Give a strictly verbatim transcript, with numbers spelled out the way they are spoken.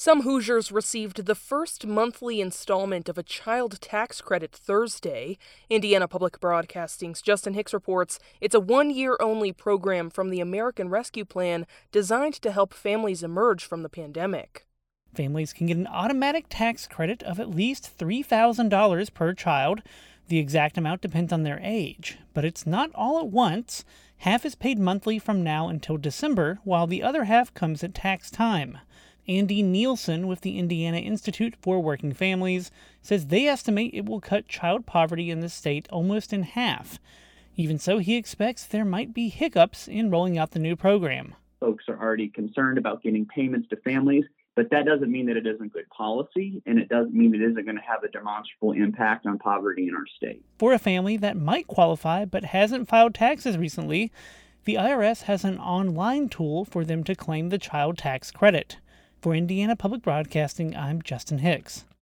Some Hoosiers received the first monthly installment of a child tax credit Thursday. Indiana Public Broadcasting's Justin Hicks reports it's a one-year-only program from the American Rescue Plan designed to help families emerge from the pandemic. Families can get an automatic tax credit of at least three thousand dollars per child. The exact amount depends on their age, but it's not all at once. Half is paid monthly from now until December, while the other half comes at tax time. Andy Nielsen with the Indiana Institute for Working Families says they estimate it will cut child poverty in the state almost in half. Even so, he expects there might be hiccups in rolling out the new program. Folks are already concerned about getting payments to families, but that doesn't mean that it isn't good policy, and it doesn't mean it isn't going to have a demonstrable impact on poverty in our state. For a family that might qualify but hasn't filed taxes recently, the I R S has an online tool for them to claim the child tax credit. For Indiana Public Broadcasting, I'm Justin Hicks.